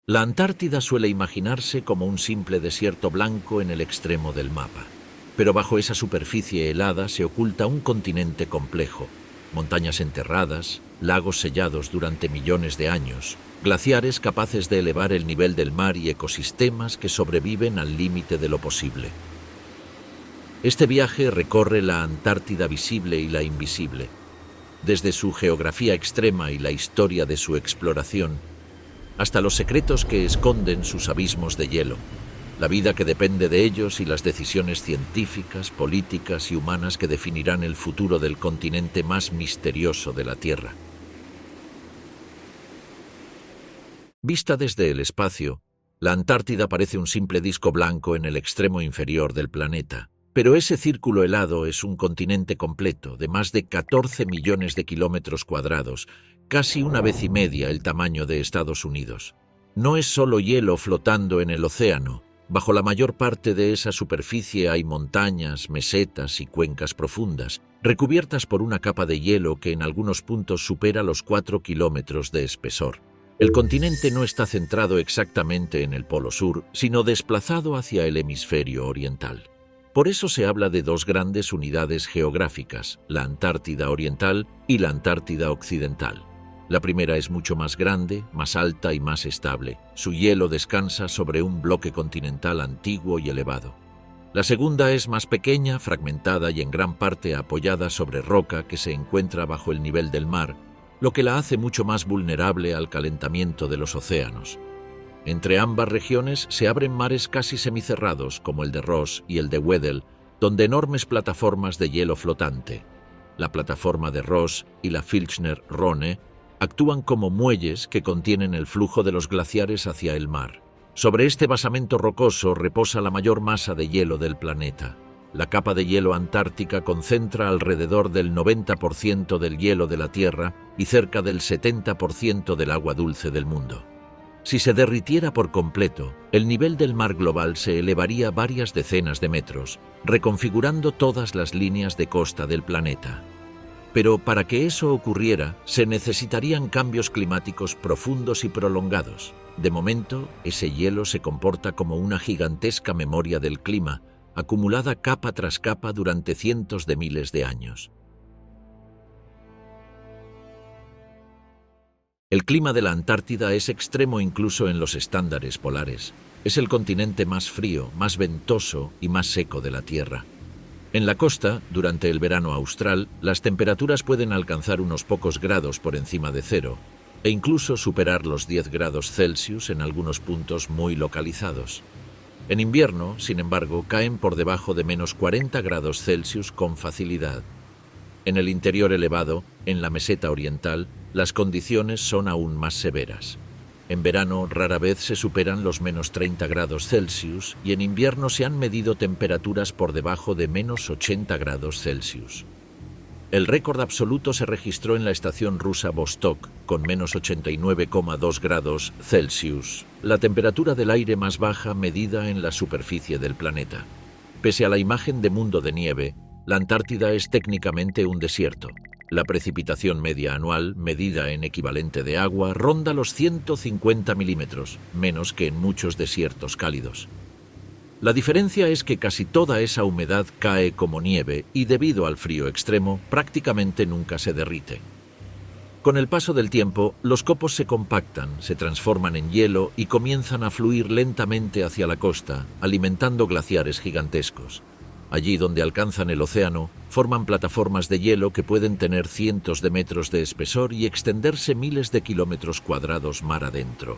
La Antártida suele imaginarse como un simple desierto blanco en el extremo del mapa. Pero bajo esa superficie helada se oculta un continente complejo: montañas enterradas, lagos sellados durante millones de años, glaciares capaces de elevar el nivel del mar y ecosistemas que sobreviven al límite de lo posible. Este viaje recorre la Antártida visible y la invisible, desde su geografía extrema y la historia de su exploración, hasta los secretos que esconden sus abismos de hielo, la vida que depende de ellos y las decisiones científicas, políticas y humanas que definirán el futuro del continente más misterioso de la Tierra. Vista desde el espacio, la Antártida parece un simple disco blanco en el extremo inferior del planeta. Pero ese círculo helado es un continente completo, de más de 14 millones de kilómetros cuadrados, casi una vez y media el tamaño de Estados Unidos. No es solo hielo flotando en el océano. Bajo la mayor parte de esa superficie hay montañas, mesetas y cuencas profundas, recubiertas por una capa de hielo que en algunos puntos supera los 4 kilómetros de espesor. El continente no está centrado exactamente en el Polo Sur, sino desplazado hacia el hemisferio oriental. Por eso se habla de dos grandes unidades geográficas, la Antártida Oriental y la Antártida Occidental. La primera es mucho más grande, más alta y más estable. Su hielo descansa sobre un bloque continental antiguo y elevado. La segunda es más pequeña, fragmentada y en gran parte apoyada sobre roca que se encuentra bajo el nivel del mar, lo que la hace mucho más vulnerable al calentamiento de los océanos. Entre ambas regiones se abren mares casi semicerrados, como el de Ross y el de Weddell, donde enormes plataformas de hielo flotante, la plataforma de Ross y la Filchner-Ronne, actúan como muelles que contienen el flujo de los glaciares hacia el mar. Sobre este basamento rocoso reposa la mayor masa de hielo del planeta. La capa de hielo antártica concentra alrededor del 90% del hielo de la Tierra y cerca del 70% del agua dulce del mundo. Si se derritiera por completo, el nivel del mar global se elevaría varias decenas de metros, reconfigurando todas las líneas de costa del planeta. Pero para que eso ocurriera, se necesitarían cambios climáticos profundos y prolongados. De momento, ese hielo se comporta como una gigantesca memoria del clima, acumulada capa tras capa durante cientos de miles de años. El clima de la Antártida es extremo incluso en los estándares polares. Es el continente más frío, más ventoso y más seco de la Tierra. En la costa, durante el verano austral, las temperaturas pueden alcanzar unos pocos grados por encima de cero, e incluso superar los 10 grados Celsius en algunos puntos muy localizados. En invierno, sin embargo, caen por debajo de menos 40 grados Celsius con facilidad. En el interior elevado, en la meseta oriental, las condiciones son aún más severas. En verano rara vez se superan los menos 30 grados Celsius y en invierno se han medido temperaturas por debajo de menos 80 grados Celsius. El récord absoluto se registró en la estación rusa Vostok, con menos 89,2 grados Celsius, la temperatura del aire más baja medida en la superficie del planeta. Pese a la imagen de mundo de nieve, la Antártida es técnicamente un desierto. La precipitación media anual, medida en equivalente de agua, ronda los 150 milímetros, menos que en muchos desiertos cálidos. La diferencia es que casi toda esa humedad cae como nieve y, debido al frío extremo, prácticamente nunca se derrite. Con el paso del tiempo, los copos se compactan, se transforman en hielo y comienzan a fluir lentamente hacia la costa, alimentando glaciares gigantescos. Allí donde alcanzan el océano, forman plataformas de hielo que pueden tener cientos de metros de espesor y extenderse miles de kilómetros cuadrados mar adentro.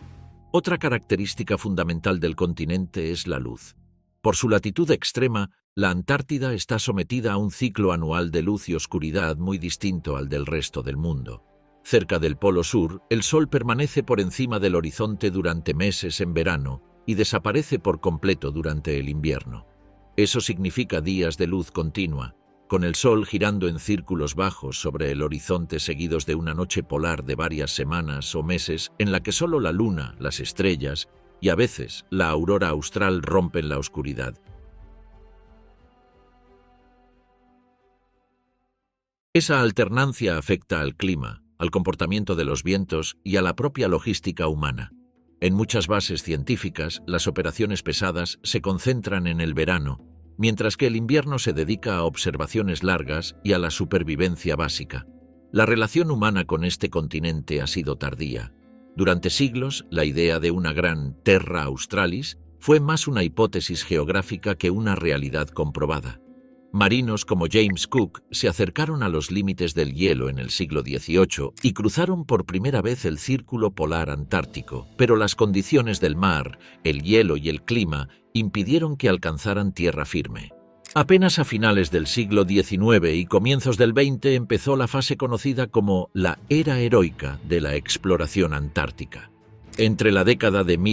Otra característica fundamental del continente es la luz. Por su latitud extrema, la Antártida está sometida a un ciclo anual de luz y oscuridad muy distinto al del resto del mundo. Cerca del Polo Sur, el sol permanece por encima del horizonte durante meses en verano y desaparece por completo durante el invierno. Eso significa días de luz continua, con el sol girando en círculos bajos sobre el horizonte seguidos de una noche polar de varias semanas o meses en la que solo la luna, las estrellas y a veces la aurora austral rompen la oscuridad. Esa alternancia afecta al clima, al comportamiento de los vientos y a la propia logística humana. En muchas bases científicas, las operaciones pesadas se concentran en el verano, mientras que el invierno se dedica a observaciones largas y a la supervivencia básica. La relación humana con este continente ha sido tardía. Durante siglos, la idea de una gran Terra Australis fue más una hipótesis geográfica que una realidad comprobada. Marinos como James Cook se acercaron a los límites del hielo en el siglo XVIII y cruzaron por primera vez el círculo polar antártico, pero las condiciones del mar, el hielo y el clima impidieron que alcanzaran tierra firme. Apenas a finales del siglo XIX y comienzos del XX empezó la fase conocida como la Era Heroica de la exploración antártica. Entre la década de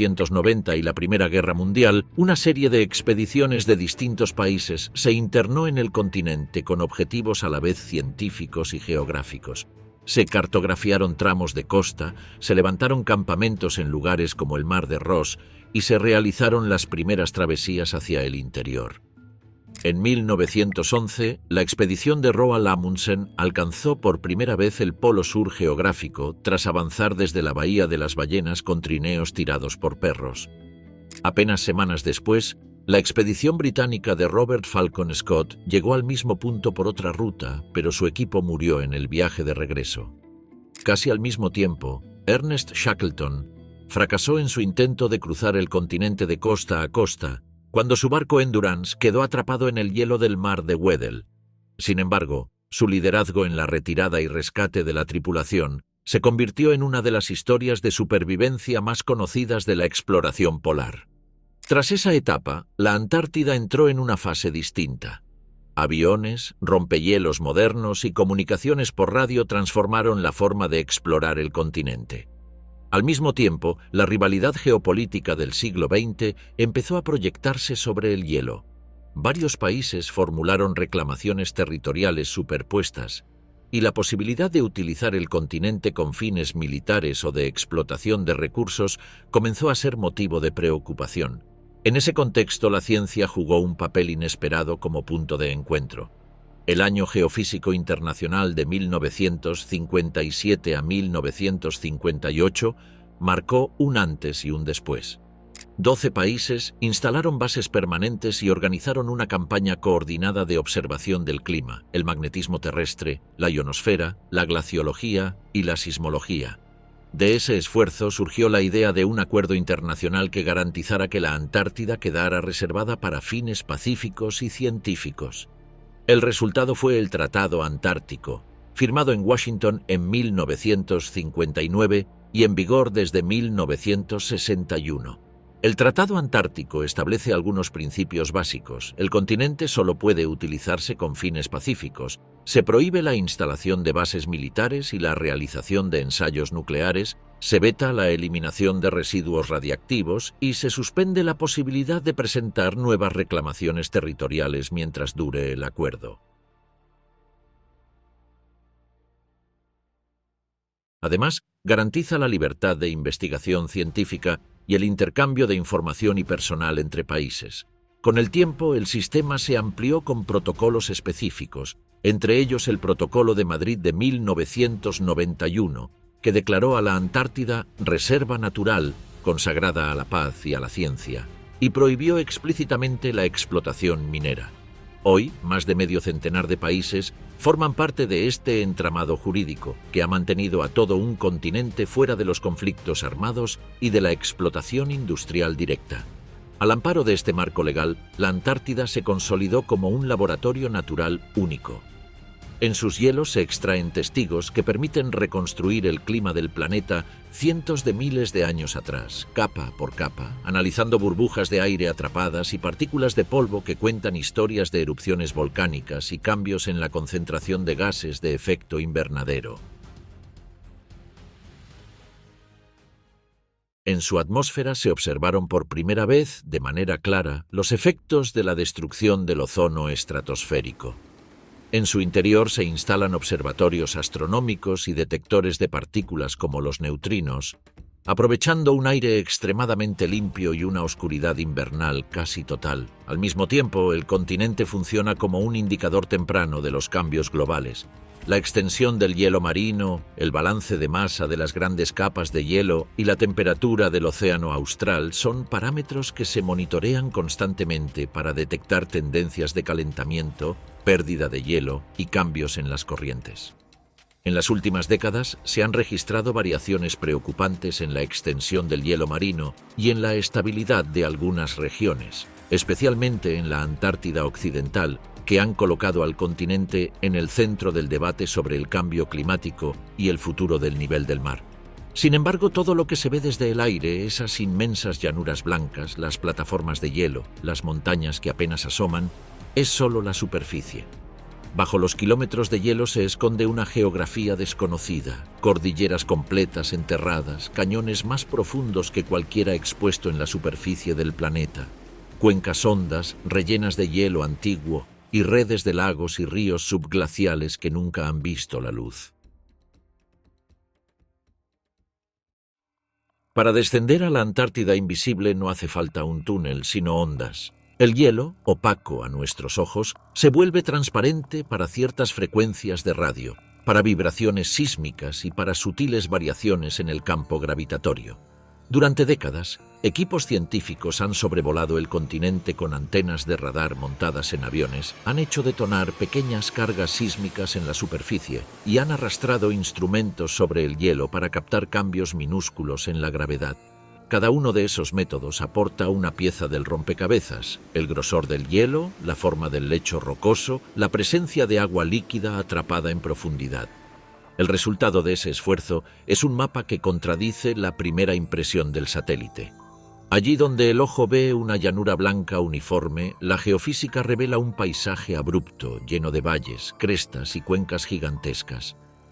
1890 y la Primera Guerra Mundial, una serie de expediciones de distintos países se internó en el continente con objetivos a la vez científicos y geográficos. Se cartografiaron tramos de costa, se levantaron campamentos en lugares como el Mar de Ross y se realizaron las primeras travesías hacia el interior. En 1911, la expedición de Roald Amundsen alcanzó por primera vez el polo sur geográfico tras avanzar desde la Bahía de las Ballenas con trineos tirados por perros. Apenas semanas después, la expedición británica de Robert Falcon Scott llegó al mismo punto por otra ruta, pero su equipo murió en el viaje de regreso. Casi al mismo tiempo, Ernest Shackleton fracasó en su intento de cruzar el continente de costa a costa, cuando su barco Endurance quedó atrapado en el hielo del mar de Weddell. Sin embargo, su liderazgo en la retirada y rescate de la tripulación se convirtió en una de las historias de supervivencia más conocidas de la exploración polar. Tras esa etapa, la Antártida entró en una fase distinta. Aviones, rompehielos modernos y comunicaciones por radio transformaron la forma de explorar el continente. Al mismo tiempo, la rivalidad geopolítica del siglo XX empezó a proyectarse sobre el hielo. Varios países formularon reclamaciones territoriales superpuestas, y la posibilidad de utilizar el continente con fines militares o de explotación de recursos comenzó a ser motivo de preocupación. En ese contexto, la ciencia jugó un papel inesperado como punto de encuentro. El Año Geofísico Internacional de 1957 a 1958 marcó un antes y un después. 12 países instalaron bases permanentes y organizaron una campaña coordinada de observación del clima, el magnetismo terrestre, la ionosfera, la glaciología y la sismología. De ese esfuerzo surgió la idea de un acuerdo internacional que garantizara que la Antártida quedara reservada para fines pacíficos y científicos. El resultado fue el Tratado Antártico, firmado en Washington en 1959 y en vigor desde 1961. El Tratado Antártico establece algunos principios básicos. El continente solo puede utilizarse con fines pacíficos. Se prohíbe la instalación de bases militares y la realización de ensayos nucleares. Se veta la eliminación de residuos radiactivos y se suspende la posibilidad de presentar nuevas reclamaciones territoriales mientras dure el acuerdo. Además, garantiza la libertad de investigación científica y el intercambio de información y personal entre países. Con el tiempo, el sistema se amplió con protocolos específicos, entre ellos el Protocolo de Madrid de 1991, que declaró a la Antártida reserva natural consagrada a la paz y a la ciencia, y prohibió explícitamente la explotación minera. Hoy, más de medio centenar de países forman parte de este entramado jurídico que ha mantenido a todo un continente fuera de los conflictos armados y de la explotación industrial directa. Al amparo de este marco legal, la Antártida se consolidó como un laboratorio natural único. En sus hielos se extraen testigos que permiten reconstruir el clima del planeta cientos de miles de años atrás, capa por capa, analizando burbujas de aire atrapadas y partículas de polvo que cuentan historias de erupciones volcánicas y cambios en la concentración de gases de efecto invernadero. En su atmósfera se observaron por primera vez, de manera clara, los efectos de la destrucción del ozono estratosférico. En su interior se instalan observatorios astronómicos y detectores de partículas como los neutrinos, aprovechando un aire extremadamente limpio y una oscuridad invernal casi total. Al mismo tiempo, el continente funciona como un indicador temprano de los cambios globales. La extensión del hielo marino, el balance de masa de las grandes capas de hielo y la temperatura del océano austral son parámetros que se monitorean constantemente para detectar tendencias de calentamiento, pérdida de hielo y cambios en las corrientes. En las últimas décadas se han registrado variaciones preocupantes en la extensión del hielo marino y en la estabilidad de algunas regiones, especialmente en la Antártida Occidental, que han colocado al continente en el centro del debate sobre el cambio climático y el futuro del nivel del mar. Sin embargo, todo lo que se ve desde el aire, esas inmensas llanuras blancas, las plataformas de hielo, las montañas que apenas asoman, es solo la superficie. Bajo los kilómetros de hielo se esconde una geografía desconocida, cordilleras completas enterradas, cañones más profundos que cualquiera expuesto en la superficie del planeta, cuencas hondas rellenas de hielo antiguo y redes de lagos y ríos subglaciales que nunca han visto la luz. Para descender a la Antártida invisible no hace falta un túnel, sino ondas. El hielo, opaco a nuestros ojos, se vuelve transparente para ciertas frecuencias de radio, para vibraciones sísmicas y para sutiles variaciones en el campo gravitatorio. Durante décadas, equipos científicos han sobrevolado el continente con antenas de radar montadas en aviones, han hecho detonar pequeñas cargas sísmicas en la superficie y han arrastrado instrumentos sobre el hielo para captar cambios minúsculos en la gravedad. Cada uno de esos métodos aporta una pieza del rompecabezas: el grosor del hielo, la forma del lecho rocoso, la presencia de agua líquida atrapada en profundidad. El resultado de ese esfuerzo es un mapa que contradice la primera impresión del satélite. Allí donde el ojo ve una llanura blanca uniforme, la geofísica revela un paisaje abrupto, lleno de valles, crestas y cuencas gigantescas.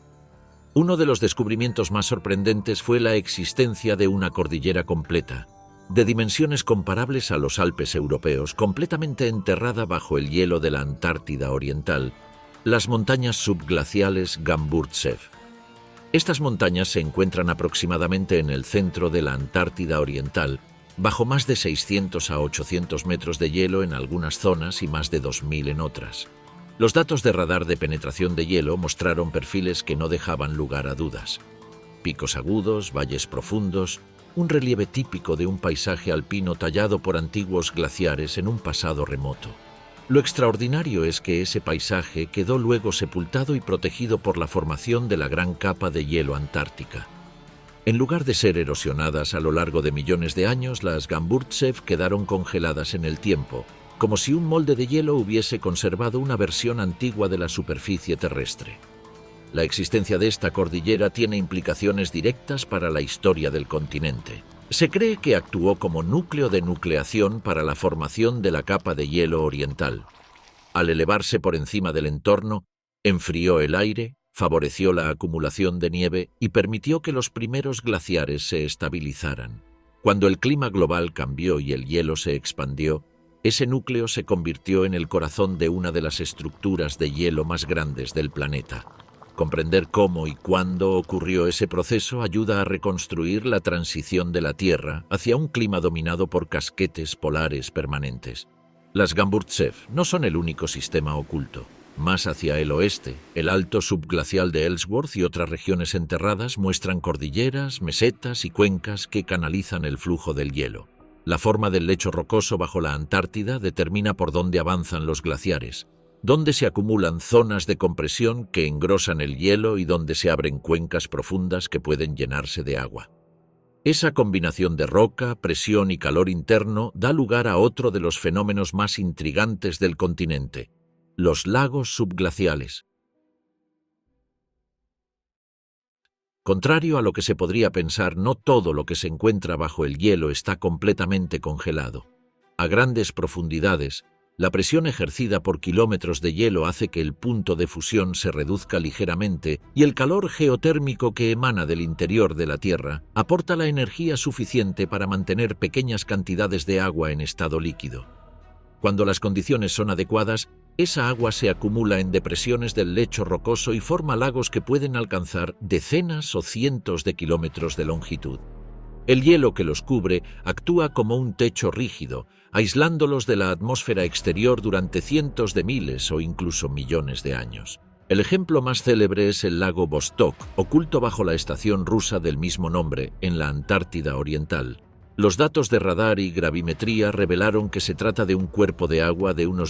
Uno de los descubrimientos más sorprendentes fue la existencia de una cordillera completa, de dimensiones comparables a los Alpes europeos, completamente enterrada bajo el hielo de la Antártida Oriental, las montañas subglaciales Gamburtsev. Estas montañas se encuentran aproximadamente en el centro de la Antártida Oriental, bajo más de 600 a 800 metros de hielo en algunas zonas y más de 2000 en otras. Los datos de radar de penetración de hielo mostraron perfiles que no dejaban lugar a dudas. Picos agudos, valles profundos, un relieve típico de un paisaje alpino tallado por antiguos glaciares en un pasado remoto. Lo extraordinario es que ese paisaje quedó luego sepultado y protegido por la formación de la gran capa de hielo antártica. En lugar de ser erosionadas a lo largo de millones de años, las Gamburtsev quedaron congeladas en el tiempo, como si un molde de hielo hubiese conservado una versión antigua de la superficie terrestre. La existencia de esta cordillera tiene implicaciones directas para la historia del continente. Se cree que actuó como núcleo de nucleación para la formación de la capa de hielo oriental. Al elevarse por encima del entorno, enfrió el aire, favoreció la acumulación de nieve y permitió que los primeros glaciares se estabilizaran. Cuando el clima global cambió y el hielo se expandió, ese núcleo se convirtió en el corazón de una de las estructuras de hielo más grandes del planeta. Comprender cómo y cuándo ocurrió ese proceso ayuda a reconstruir la transición de la Tierra hacia un clima dominado por casquetes polares permanentes. Las Gamburtsev no son el único sistema oculto. Más hacia el oeste, el alto subglacial de Ellsworth y otras regiones enterradas muestran cordilleras, mesetas y cuencas que canalizan el flujo del hielo. La forma del lecho rocoso bajo la Antártida determina por dónde avanzan los glaciares, donde se acumulan zonas de compresión que engrosan el hielo y donde se abren cuencas profundas que pueden llenarse de agua. Esa combinación de roca, presión y calor interno da lugar a otro de los fenómenos más intrigantes del continente: los lagos subglaciales. Contrario a lo que se podría pensar, no todo lo que se encuentra bajo el hielo está completamente congelado. A grandes profundidades, la presión ejercida por kilómetros de hielo hace que el punto de fusión se reduzca ligeramente y el calor geotérmico que emana del interior de la Tierra aporta la energía suficiente para mantener pequeñas cantidades de agua en estado líquido. Cuando las condiciones son adecuadas, esa agua se acumula en depresiones del lecho rocoso y forma lagos que pueden alcanzar decenas o cientos de kilómetros de longitud. El hielo que los cubre actúa como un techo rígido, aislándolos de la atmósfera exterior durante cientos de miles o incluso millones de años. El ejemplo más célebre es el lago Vostok, oculto bajo la estación rusa del mismo nombre, en la Antártida Oriental. Los datos de radar y gravimetría revelaron que se trata de un cuerpo de agua de unos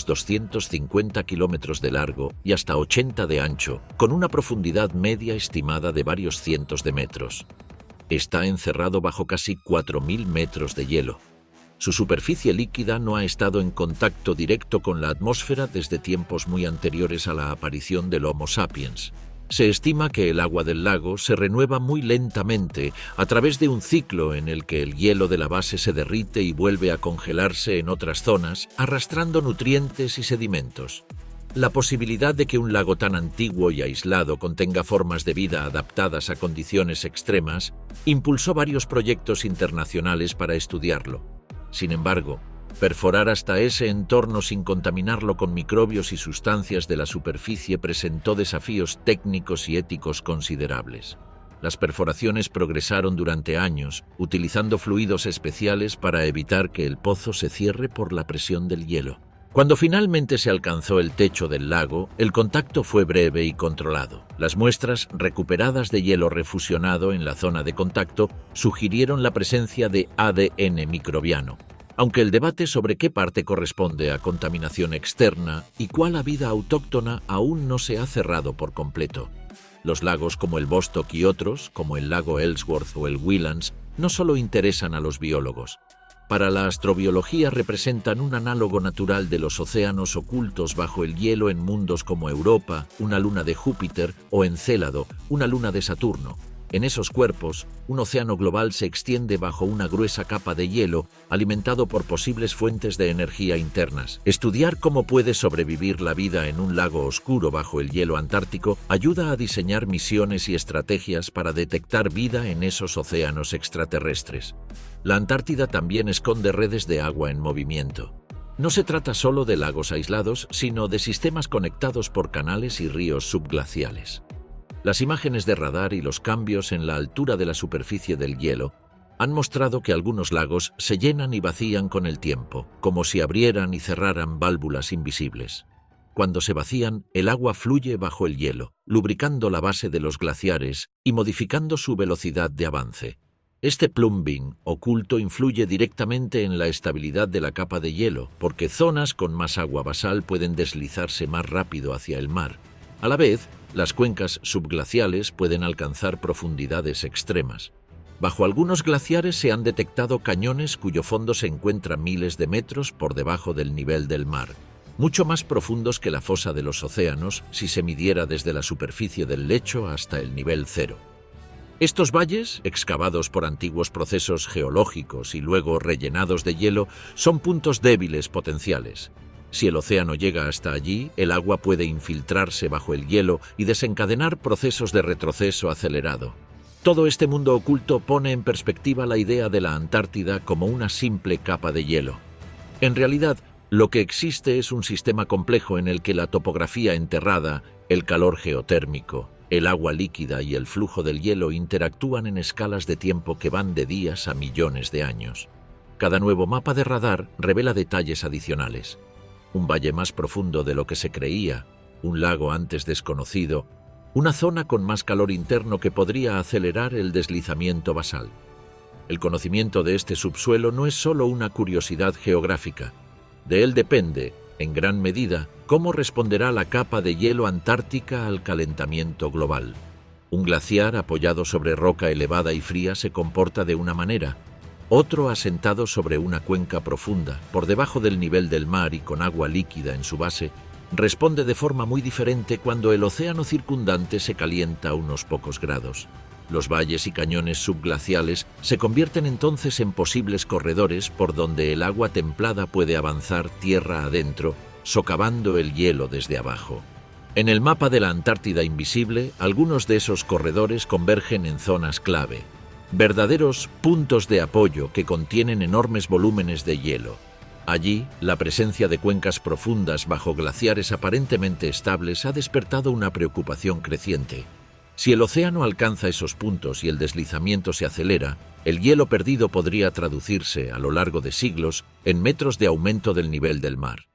250 kilómetros de largo y hasta 80 de ancho, con una profundidad media estimada de varios cientos de metros. Está encerrado bajo casi 4.000 metros de hielo. Su superficie líquida no ha estado en contacto directo con la atmósfera desde tiempos muy anteriores a la aparición del Homo sapiens. Se estima que el agua del lago se renueva muy lentamente a través de un ciclo en el que el hielo de la base se derrite y vuelve a congelarse en otras zonas, arrastrando nutrientes y sedimentos. La posibilidad de que un lago tan antiguo y aislado contenga formas de vida adaptadas a condiciones extremas impulsó varios proyectos internacionales para estudiarlo. Sin embargo, perforar hasta ese entorno sin contaminarlo con microbios y sustancias de la superficie presentó desafíos técnicos y éticos considerables. Las perforaciones progresaron durante años, utilizando fluidos especiales para evitar que el pozo se cierre por la presión del hielo. Cuando finalmente se alcanzó el techo del lago, el contacto fue breve y controlado. Las muestras recuperadas de hielo refusionado en la zona de contacto sugirieron la presencia de ADN microbiano, aunque el debate sobre qué parte corresponde a contaminación externa y cuál a vida autóctona aún no se ha cerrado por completo. Los lagos como el Vostok y otros, como el lago Ellsworth o el Williams, no solo interesan a los biólogos. Para la astrobiología representan un análogo natural de los océanos ocultos bajo el hielo en mundos como Europa, una luna de Júpiter, o Encélado, una luna de Saturno. En esos cuerpos, un océano global se extiende bajo una gruesa capa de hielo, alimentado por posibles fuentes de energía internas. Estudiar cómo puede sobrevivir la vida en un lago oscuro bajo el hielo antártico ayuda a diseñar misiones y estrategias para detectar vida en esos océanos extraterrestres. La Antártida también esconde redes de agua en movimiento. No se trata solo de lagos aislados, sino de sistemas conectados por canales y ríos subglaciales. Las imágenes de radar y los cambios en la altura de la superficie del hielo han mostrado que algunos lagos se llenan y vacían con el tiempo, como si abrieran y cerraran válvulas invisibles. Cuando se vacían, el agua fluye bajo el hielo, lubricando la base de los glaciares y modificando su velocidad de avance. Este plumbing oculto influye directamente en la estabilidad de la capa de hielo, porque zonas con más agua basal pueden deslizarse más rápido hacia el mar. A la vez, las cuencas subglaciales pueden alcanzar profundidades extremas. Bajo algunos glaciares se han detectado cañones cuyo fondo se encuentra miles de metros por debajo del nivel del mar, mucho más profundos que la fosa de los océanos si se midiera desde la superficie del lecho hasta el nivel cero. Estos valles, excavados por antiguos procesos geológicos y luego rellenados de hielo, son puntos débiles potenciales. Si el océano llega hasta allí, el agua puede infiltrarse bajo el hielo y desencadenar procesos de retroceso acelerado. Todo este mundo oculto pone en perspectiva la idea de la Antártida como una simple capa de hielo. En realidad, lo que existe es un sistema complejo en el que la topografía enterrada, el calor geotérmico, el agua líquida y el flujo del hielo interactúan en escalas de tiempo que van de días a millones de años. Cada nuevo mapa de radar revela detalles adicionales. Un valle más profundo de lo que se creía, un lago antes desconocido, una zona con más calor interno que podría acelerar el deslizamiento basal. El conocimiento de este subsuelo no es solo una curiosidad geográfica. De él depende, en gran medida, cómo responderá la capa de hielo antártica al calentamiento global. Un glaciar apoyado sobre roca elevada y fría se comporta de una manera. Otro asentado sobre una cuenca profunda, por debajo del nivel del mar y con agua líquida en su base, responde de forma muy diferente cuando el océano circundante se calienta a unos pocos grados. Los valles y cañones subglaciales se convierten entonces en posibles corredores por donde el agua templada puede avanzar tierra adentro, socavando el hielo desde abajo. En el mapa de la Antártida invisible, algunos de esos corredores convergen en zonas clave, verdaderos puntos de apoyo que contienen enormes volúmenes de hielo. Allí, la presencia de cuencas profundas bajo glaciares aparentemente estables ha despertado una preocupación creciente. Si el océano alcanza esos puntos y el deslizamiento se acelera, el hielo perdido podría traducirse, a lo largo de siglos, en metros de aumento del nivel del mar.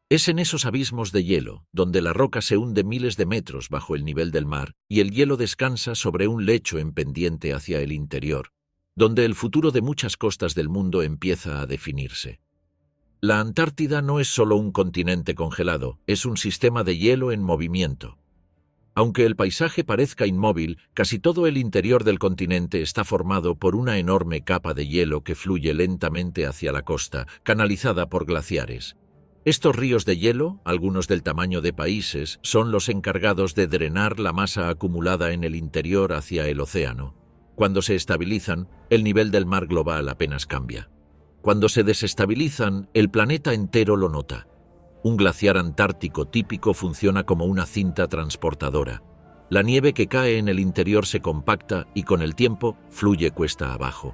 Es en esos abismos de hielo, donde la roca se hunde miles de metros bajo el nivel del mar y el hielo descansa sobre un lecho en pendiente hacia el interior, donde el futuro de muchas costas del mundo empieza a definirse. La Antártida no es solo un continente congelado, es un sistema de hielo en movimiento. Aunque el paisaje parezca inmóvil, casi todo el interior del continente está formado por una enorme capa de hielo que fluye lentamente hacia la costa, canalizada por glaciares. Estos ríos de hielo, algunos del tamaño de países, son los encargados de drenar la masa acumulada en el interior hacia el océano. Cuando se estabilizan, el nivel del mar global apenas cambia. Cuando se desestabilizan, el planeta entero lo nota. Un glaciar antártico típico funciona como una cinta transportadora. La nieve que cae en el interior se compacta y con el tiempo fluye cuesta abajo.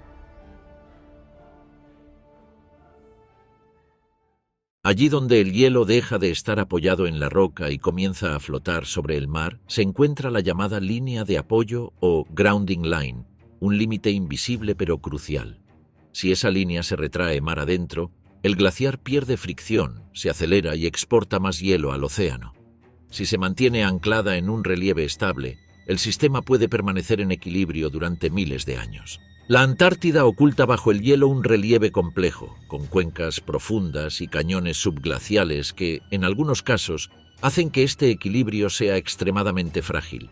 Allí donde el hielo deja de estar apoyado en la roca y comienza a flotar sobre el mar, se encuentra la llamada línea de apoyo o grounding line, un límite invisible pero crucial. Si esa línea se retrae mar adentro, el glaciar pierde fricción, se acelera y exporta más hielo al océano. Si se mantiene anclada en un relieve estable, el sistema puede permanecer en equilibrio durante miles de años. La Antártida oculta bajo el hielo un relieve complejo, con cuencas profundas y cañones subglaciales que, en algunos casos, hacen que este equilibrio sea extremadamente frágil.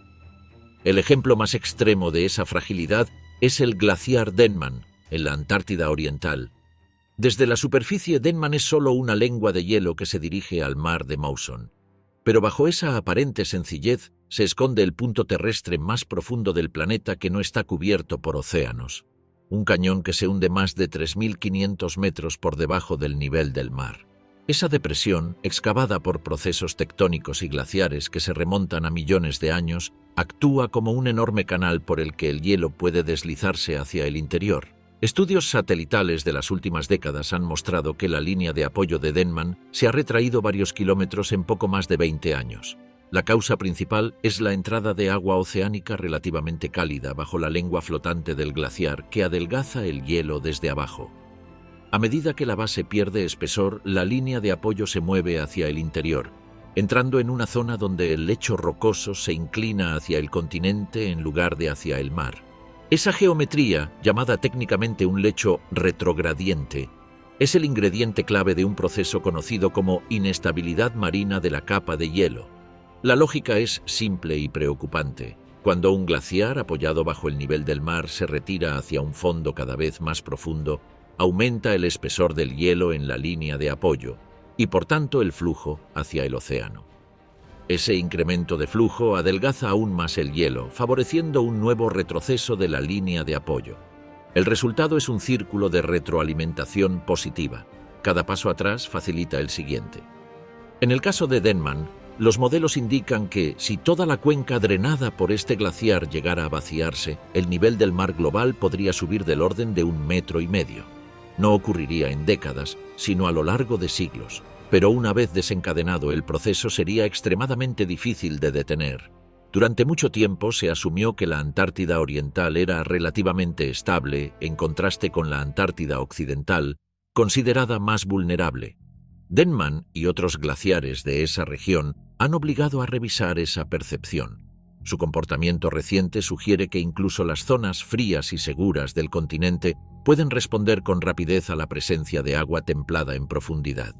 El ejemplo más extremo de esa fragilidad es el glaciar Denman, en la Antártida Oriental. Desde la superficie, Denman es solo una lengua de hielo que se dirige al mar de Mawson. Pero bajo esa aparente sencillez se esconde el punto terrestre más profundo del planeta que no está cubierto por océanos. Un cañón que se hunde más de 3.500 metros por debajo del nivel del mar. Esa depresión, excavada por procesos tectónicos y glaciares que se remontan a millones de años, actúa como un enorme canal por el que el hielo puede deslizarse hacia el interior. Estudios satelitales de las últimas décadas han mostrado que la línea de apoyo de Denman se ha retraído varios kilómetros en poco más de 20 años. La causa principal es la entrada de agua oceánica relativamente cálida bajo la lengua flotante del glaciar que adelgaza el hielo desde abajo. A medida que la base pierde espesor, la línea de apoyo se mueve hacia el interior, entrando en una zona donde el lecho rocoso se inclina hacia el continente en lugar de hacia el mar. Esa geometría, llamada técnicamente un lecho retrogradiente, es el ingrediente clave de un proceso conocido como inestabilidad marina de la capa de hielo. La lógica es simple y preocupante. Cuando un glaciar, apoyado bajo el nivel del mar, se retira hacia un fondo cada vez más profundo, aumenta el espesor del hielo en la línea de apoyo y, por tanto, el flujo hacia el océano. Ese incremento de flujo adelgaza aún más el hielo, favoreciendo un nuevo retroceso de la línea de apoyo. El resultado es un círculo de retroalimentación positiva. Cada paso atrás facilita el siguiente. En el caso de Denman, los modelos indican que, si toda la cuenca drenada por este glaciar llegara a vaciarse, el nivel del mar global podría subir del orden de 1,5 metros. No ocurriría en décadas, sino a lo largo de siglos. Pero una vez desencadenado el proceso sería extremadamente difícil de detener. Durante mucho tiempo se asumió que la Antártida Oriental era relativamente estable en contraste con la Antártida Occidental, considerada más vulnerable. Denman y otros glaciares de esa región han obligado a revisar esa percepción. Su comportamiento reciente sugiere que incluso las zonas frías y seguras del continente pueden responder con rapidez a la presencia de agua templada en profundidad.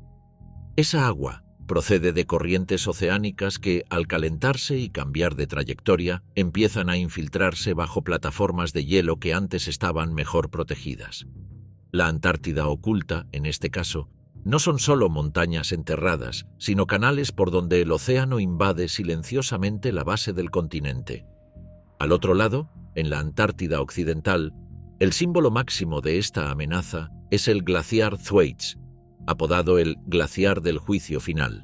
Esa agua procede de corrientes oceánicas que, al calentarse y cambiar de trayectoria, empiezan a infiltrarse bajo plataformas de hielo que antes estaban mejor protegidas. La Antártida oculta, en este caso, no son solo montañas enterradas, sino canales por donde el océano invade silenciosamente la base del continente. Al otro lado, en la Antártida Occidental, el símbolo máximo de esta amenaza es el glaciar Thwaites, apodado el glaciar del juicio final.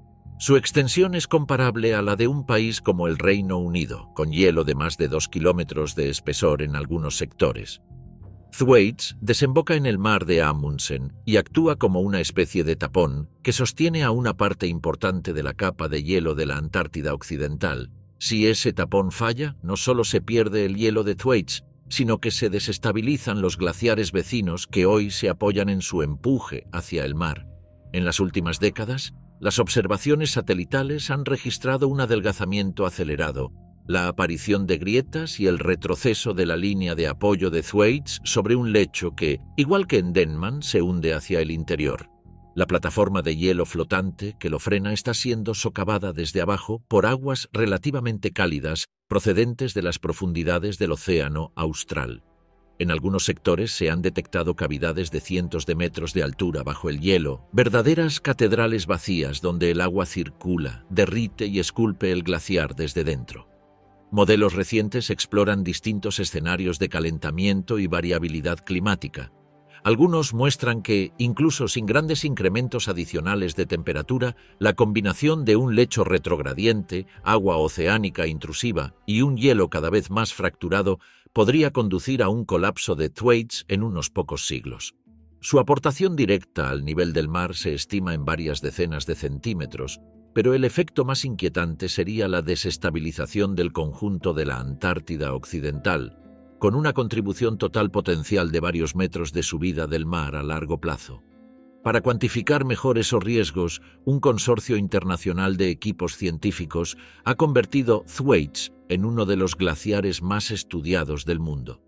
Su extensión es comparable a la de un país como el Reino Unido, con hielo de más de 2 kilómetros de espesor en algunos sectores. Thwaites desemboca en el mar de Amundsen y actúa como una especie de tapón que sostiene a una parte importante de la capa de hielo de la Antártida Occidental. Si ese tapón falla, no solo se pierde el hielo de Thwaites, sino que se desestabilizan los glaciares vecinos que hoy se apoyan en su empuje hacia el mar. En las últimas décadas, las observaciones satelitales han registrado un adelgazamiento acelerado, la aparición de grietas y el retroceso de la línea de apoyo de Thwaites sobre un lecho que, igual que en Denman, se hunde hacia el interior. La plataforma de hielo flotante que lo frena está siendo socavada desde abajo por aguas relativamente cálidas procedentes de las profundidades del océano austral. En algunos sectores se han detectado cavidades de cientos de metros de altura bajo el hielo, verdaderas catedrales vacías donde el agua circula, derrite y esculpe el glaciar desde dentro. Modelos recientes exploran distintos escenarios de calentamiento y variabilidad climática. Algunos muestran que, incluso sin grandes incrementos adicionales de temperatura, la combinación de un lecho retrogradiente, agua oceánica intrusiva y un hielo cada vez más fracturado podría conducir a un colapso de Thwaites en unos pocos siglos. Su aportación directa al nivel del mar se estima en varias decenas de centímetros, pero el efecto más inquietante sería la desestabilización del conjunto de la Antártida Occidental, con una contribución total potencial de varios metros de subida del mar a largo plazo. Para cuantificar mejor esos riesgos, un consorcio internacional de equipos científicos ha convertido Thwaites en uno de los glaciares más estudiados del mundo.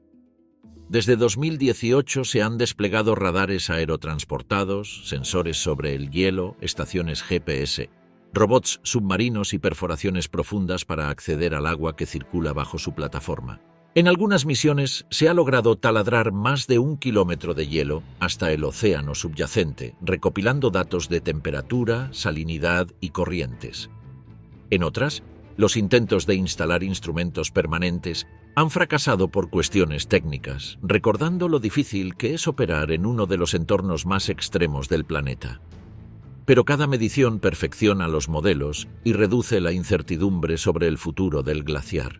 Desde 2018 se han desplegado radares aerotransportados, sensores sobre el hielo, estaciones GPS, robots submarinos y perforaciones profundas para acceder al agua que circula bajo su plataforma. En algunas misiones se ha logrado taladrar más de 1 kilómetro de hielo hasta el océano subyacente, recopilando datos de temperatura, salinidad y corrientes. En otras, los intentos de instalar instrumentos permanentes han fracasado por cuestiones técnicas, recordando lo difícil que es operar en uno de los entornos más extremos del planeta. Pero cada medición perfecciona los modelos y reduce la incertidumbre sobre el futuro del glaciar.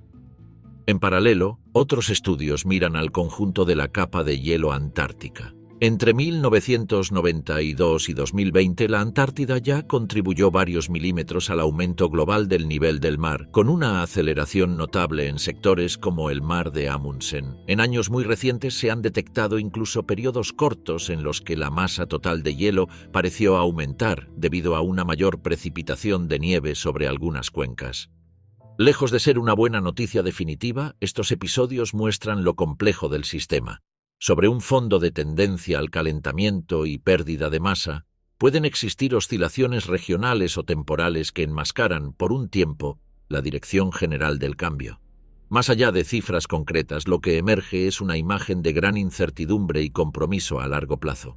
En paralelo, otros estudios miran al conjunto de la capa de hielo antártica. Entre 1992 y 2020, la Antártida ya contribuyó varios milímetros al aumento global del nivel del mar, con una aceleración notable en sectores como el mar de Amundsen. En años muy recientes se han detectado incluso periodos cortos en los que la masa total de hielo pareció aumentar debido a una mayor precipitación de nieve sobre algunas cuencas. Lejos de ser una buena noticia definitiva, estos episodios muestran lo complejo del sistema. Sobre un fondo de tendencia al calentamiento y pérdida de masa, pueden existir oscilaciones regionales o temporales que enmascaran, por un tiempo, la dirección general del cambio. Más allá de cifras concretas, lo que emerge es una imagen de gran incertidumbre y compromiso a largo plazo.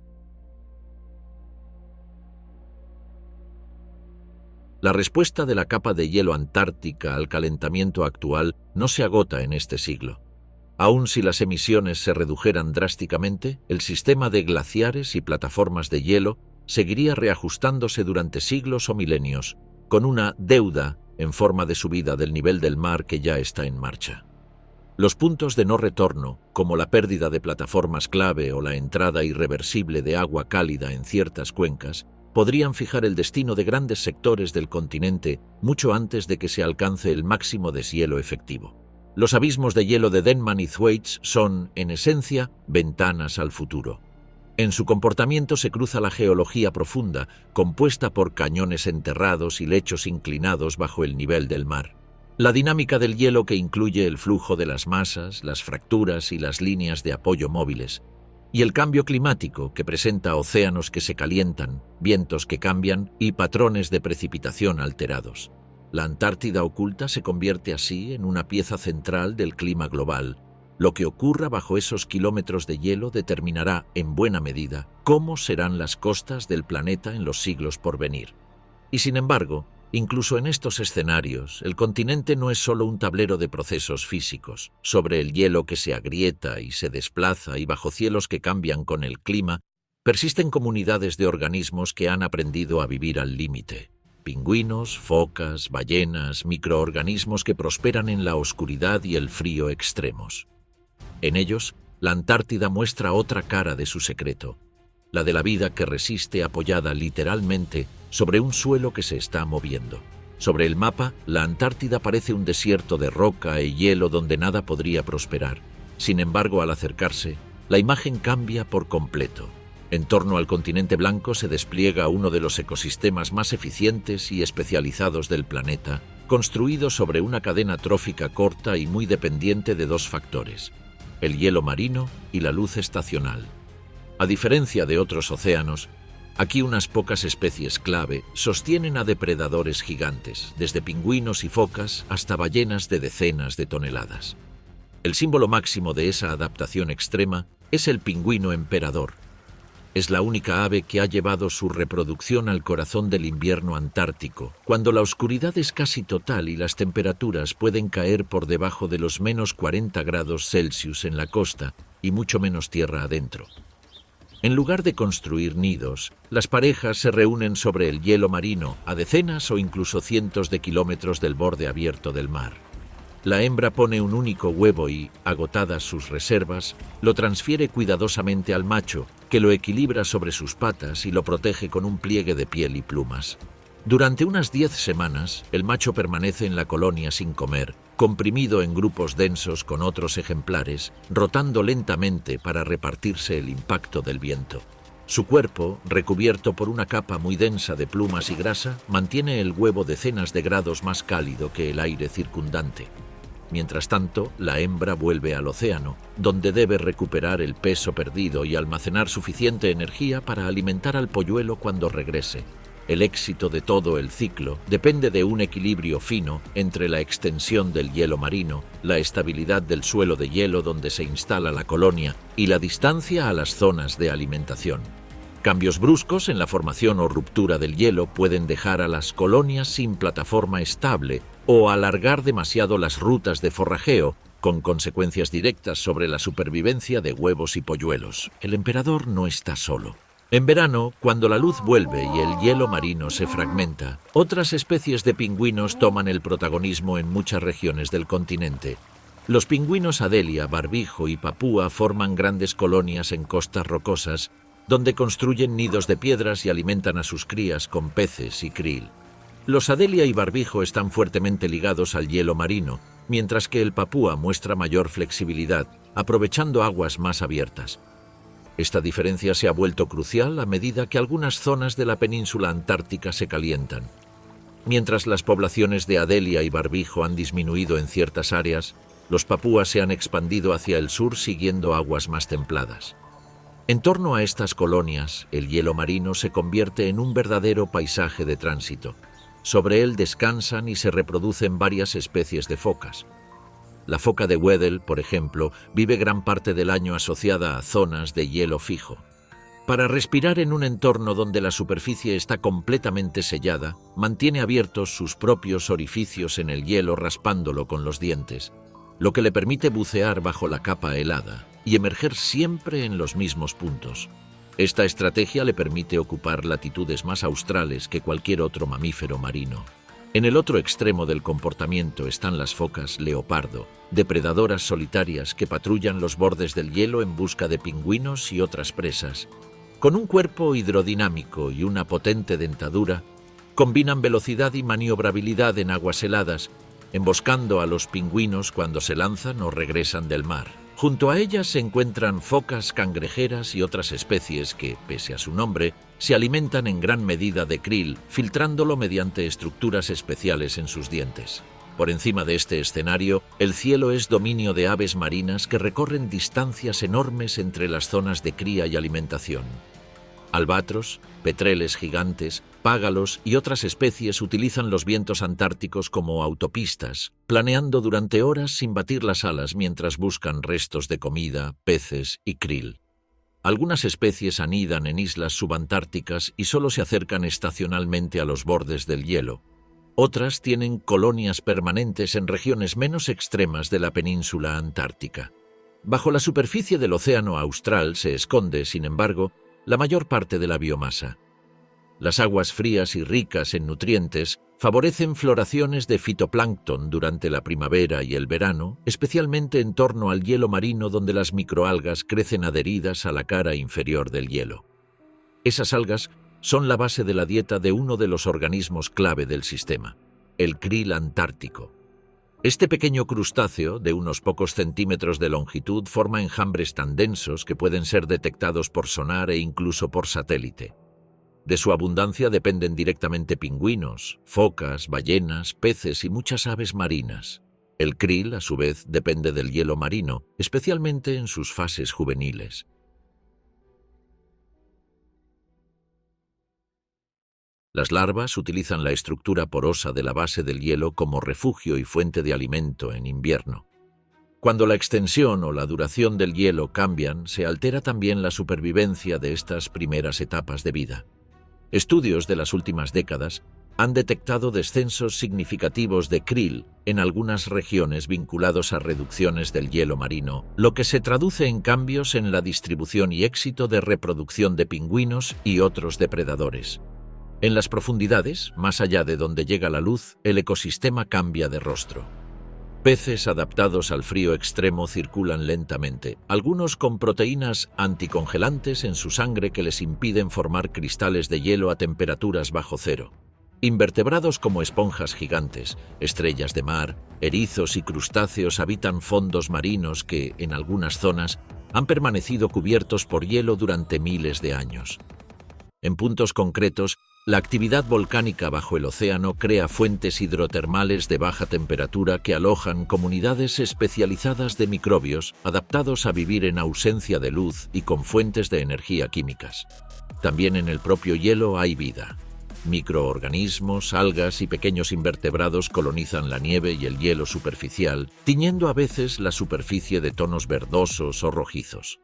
La respuesta de la capa de hielo antártica al calentamiento actual no se agota en este siglo. Aun si las emisiones se redujeran drásticamente, el sistema de glaciares y plataformas de hielo seguiría reajustándose durante siglos o milenios, con una deuda en forma de subida del nivel del mar que ya está en marcha. Los puntos de no retorno, como la pérdida de plataformas clave o la entrada irreversible de agua cálida en ciertas cuencas, podrían fijar el destino de grandes sectores del continente mucho antes de que se alcance el máximo deshielo efectivo. Los abismos de hielo de Denman y Thwaites son, en esencia, ventanas al futuro. En su comportamiento se cruza la geología profunda, compuesta por cañones enterrados y lechos inclinados bajo el nivel del mar. La dinámica del hielo que incluye el flujo de las masas, las fracturas y las líneas de apoyo móviles, y el cambio climático que presenta océanos que se calientan, vientos que cambian y patrones de precipitación alterados. La Antártida oculta se convierte así en una pieza central del clima global. Lo que ocurra bajo esos kilómetros de hielo determinará, en buena medida, cómo serán las costas del planeta en los siglos por venir. Y sin embargo, incluso en estos escenarios, el continente no es solo un tablero de procesos físicos. Sobre el hielo que se agrieta y se desplaza y bajo cielos que cambian con el clima, persisten comunidades de organismos que han aprendido a vivir al límite. Pingüinos, focas, ballenas, microorganismos que prosperan en la oscuridad y el frío extremos. En ellos, la Antártida muestra otra cara de su secreto, la de la vida que resiste apoyada literalmente sobre un suelo que se está moviendo. Sobre el mapa, la Antártida parece un desierto de roca y hielo donde nada podría prosperar. Sin embargo, al acercarse, la imagen cambia por completo. En torno al continente blanco se despliega uno de los ecosistemas más eficientes y especializados del planeta, construido sobre una cadena trófica corta y muy dependiente de dos factores: el hielo marino y la luz estacional. A diferencia de otros océanos, aquí unas pocas especies clave sostienen a depredadores gigantes, desde pingüinos y focas hasta ballenas de decenas de toneladas. El símbolo máximo de esa adaptación extrema es el pingüino emperador. Es la única ave que ha llevado su reproducción al corazón del invierno antártico, cuando la oscuridad es casi total y las temperaturas pueden caer por debajo de los -40 °C en la costa y mucho menos tierra adentro. En lugar de construir nidos, las parejas se reúnen sobre el hielo marino a decenas o incluso cientos de kilómetros del borde abierto del mar. La hembra pone un único huevo y, agotadas sus reservas, lo transfiere cuidadosamente al macho, que lo equilibra sobre sus patas y lo protege con un pliegue de piel y plumas. Durante unas 10 semanas, el macho permanece en la colonia sin comer, comprimido en grupos densos con otros ejemplares, rotando lentamente para repartirse el impacto del viento. Su cuerpo, recubierto por una capa muy densa de plumas y grasa, mantiene el huevo decenas de grados más cálido que el aire circundante. Mientras tanto, la hembra vuelve al océano, donde debe recuperar el peso perdido y almacenar suficiente energía para alimentar al polluelo cuando regrese. El éxito de todo el ciclo depende de un equilibrio fino entre la extensión del hielo marino, la estabilidad del suelo de hielo donde se instala la colonia y la distancia a las zonas de alimentación. Cambios bruscos en la formación o ruptura del hielo pueden dejar a las colonias sin plataforma estable o alargar demasiado las rutas de forrajeo, con consecuencias directas sobre la supervivencia de huevos y polluelos. El emperador no está solo. En verano, cuando la luz vuelve y el hielo marino se fragmenta, otras especies de pingüinos toman el protagonismo en muchas regiones del continente. Los pingüinos Adelia, barbijo y papúa forman grandes colonias en costas rocosas, donde construyen nidos de piedras y alimentan a sus crías con peces y krill. Los Adelia y barbijo están fuertemente ligados al hielo marino, mientras que el papúa muestra mayor flexibilidad, aprovechando aguas más abiertas. Esta diferencia se ha vuelto crucial a medida que algunas zonas de la península antártica se calientan. Mientras las poblaciones de Adelia y barbijo han disminuido en ciertas áreas, los papúas se han expandido hacia el sur siguiendo aguas más templadas. En torno a estas colonias, el hielo marino se convierte en un verdadero paisaje de tránsito. Sobre él descansan y se reproducen varias especies de focas. La foca de Weddell, por ejemplo, vive gran parte del año asociada a zonas de hielo fijo. Para respirar en un entorno donde la superficie está completamente sellada, mantiene abiertos sus propios orificios en el hielo raspándolo con los dientes, lo que le permite bucear bajo la capa helada y emerger siempre en los mismos puntos. Esta estrategia le permite ocupar latitudes más australes que cualquier otro mamífero marino. En el otro extremo del comportamiento están las focas leopardo, depredadoras solitarias que patrullan los bordes del hielo en busca de pingüinos y otras presas. Con un cuerpo hidrodinámico y una potente dentadura, combinan velocidad y maniobrabilidad en aguas heladas, emboscando a los pingüinos cuando se lanzan o regresan del mar. Junto a ellas se encuentran focas cangrejeras y otras especies que, pese a su nombre, se alimentan en gran medida de krill, filtrándolo mediante estructuras especiales en sus dientes. Por encima de este escenario, el cielo es dominio de aves marinas que recorren distancias enormes entre las zonas de cría y alimentación. Albatros, petreles gigantes, págalos y otras especies utilizan los vientos antárticos como autopistas, planeando durante horas sin batir las alas mientras buscan restos de comida, peces y krill. Algunas especies anidan en islas subantárticas y solo se acercan estacionalmente a los bordes del hielo. Otras tienen colonias permanentes en regiones menos extremas de la península antártica. Bajo la superficie del océano austral se esconde, sin embargo, la mayor parte de la biomasa. Las aguas frías y ricas en nutrientes favorecen floraciones de fitoplancton durante la primavera y el verano, especialmente en torno al hielo marino donde las microalgas crecen adheridas a la cara inferior del hielo. Esas algas son la base de la dieta de uno de los organismos clave del sistema, el krill antártico. Este pequeño crustáceo, de unos pocos centímetros de longitud, forma enjambres tan densos que pueden ser detectados por sonar e incluso por satélite. De su abundancia dependen directamente pingüinos, focas, ballenas, peces y muchas aves marinas. El krill, a su vez, depende del hielo marino, especialmente en sus fases juveniles. Las larvas utilizan la estructura porosa de la base del hielo como refugio y fuente de alimento en invierno. Cuando la extensión o la duración del hielo cambian, se altera también la supervivencia de estas primeras etapas de vida. Estudios de las últimas décadas han detectado descensos significativos de krill en algunas regiones vinculados a reducciones del hielo marino, lo que se traduce en cambios en la distribución y éxito de reproducción de pingüinos y otros depredadores. En las profundidades, más allá de donde llega la luz, el ecosistema cambia de rostro. Peces adaptados al frío extremo circulan lentamente, algunos con proteínas anticongelantes en su sangre que les impiden formar cristales de hielo a temperaturas bajo cero. Invertebrados como esponjas gigantes, estrellas de mar, erizos y crustáceos habitan fondos marinos que, en algunas zonas, han permanecido cubiertos por hielo durante miles de años. En puntos concretos, la actividad volcánica bajo el océano crea fuentes hidrotermales de baja temperatura que alojan comunidades especializadas de microbios adaptados a vivir en ausencia de luz y con fuentes de energía químicas. También en el propio hielo hay vida. Microorganismos, algas y pequeños invertebrados colonizan la nieve y el hielo superficial, tiñendo a veces la superficie de tonos verdosos o rojizos.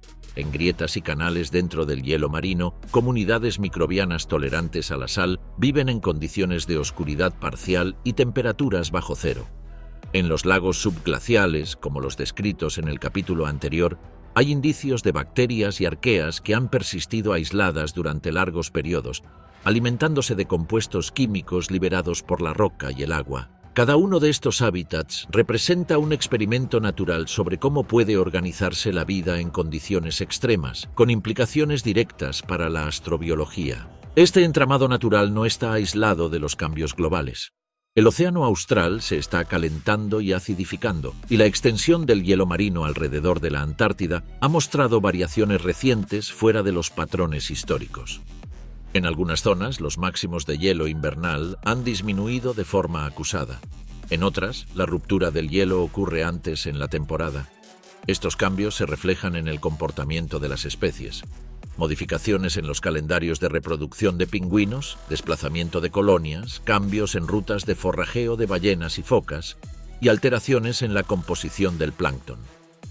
En grietas y canales dentro del hielo marino, comunidades microbianas tolerantes a la sal viven en condiciones de oscuridad parcial y temperaturas bajo cero. En los lagos subglaciales, como los descritos en el capítulo anterior, hay indicios de bacterias y arqueas que han persistido aisladas durante largos periodos, alimentándose de compuestos químicos liberados por la roca y el agua. Cada uno de estos hábitats representa un experimento natural sobre cómo puede organizarse la vida en condiciones extremas, con implicaciones directas para la astrobiología. Este entramado natural no está aislado de los cambios globales. El océano austral se está calentando y acidificando, y la extensión del hielo marino alrededor de la Antártida ha mostrado variaciones recientes fuera de los patrones históricos. En algunas zonas, los máximos de hielo invernal han disminuido de forma acusada. En otras, la ruptura del hielo ocurre antes en la temporada. Estos cambios se reflejan en el comportamiento de las especies. Modificaciones en los calendarios de reproducción de pingüinos, desplazamiento de colonias, cambios en rutas de forrajeo de ballenas y focas, y alteraciones en la composición del plancton.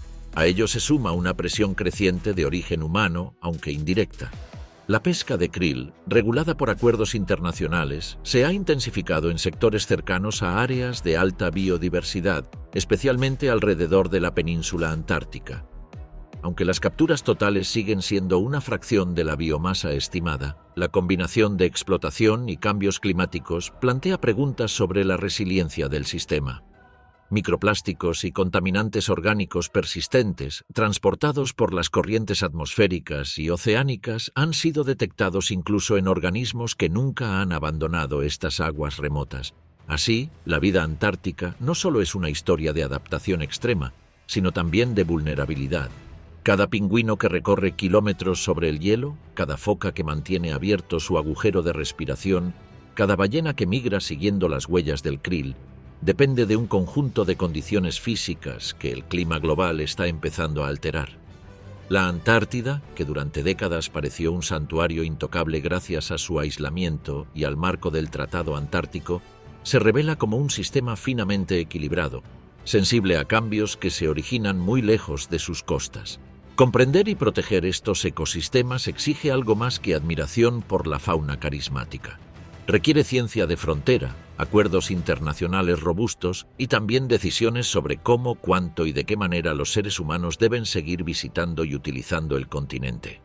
A ello se suma una presión creciente de origen humano, aunque indirecta. La pesca de krill, regulada por acuerdos internacionales, se ha intensificado en sectores cercanos a áreas de alta biodiversidad, especialmente alrededor de la península antártica. Aunque las capturas totales siguen siendo una fracción de la biomasa estimada, la combinación de explotación y cambios climáticos plantea preguntas sobre la resiliencia del sistema. Microplásticos y contaminantes orgánicos persistentes, transportados por las corrientes atmosféricas y oceánicas, han sido detectados incluso en organismos que nunca han abandonado estas aguas remotas. Así, la vida antártica no solo es una historia de adaptación extrema, sino también de vulnerabilidad. Cada pingüino que recorre kilómetros sobre el hielo, cada foca que mantiene abierto su agujero de respiración, cada ballena que migra siguiendo las huellas del krill, depende de un conjunto de condiciones físicas que el clima global está empezando a alterar. La Antártida, que durante décadas pareció un santuario intocable gracias a su aislamiento y al marco del Tratado Antártico, se revela como un sistema finamente equilibrado, sensible a cambios que se originan muy lejos de sus costas. Comprender y proteger estos ecosistemas exige algo más que admiración por la fauna carismática. Requiere ciencia de frontera, acuerdos internacionales robustos y también decisiones sobre cómo, cuánto y de qué manera los seres humanos deben seguir visitando y utilizando el continente.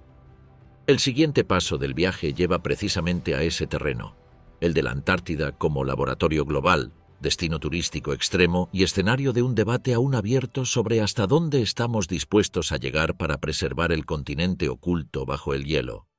El siguiente paso del viaje lleva precisamente a ese terreno, el de la Antártida como laboratorio global, destino turístico extremo y escenario de un debate aún abierto sobre hasta dónde estamos dispuestos a llegar para preservar el continente oculto bajo el hielo.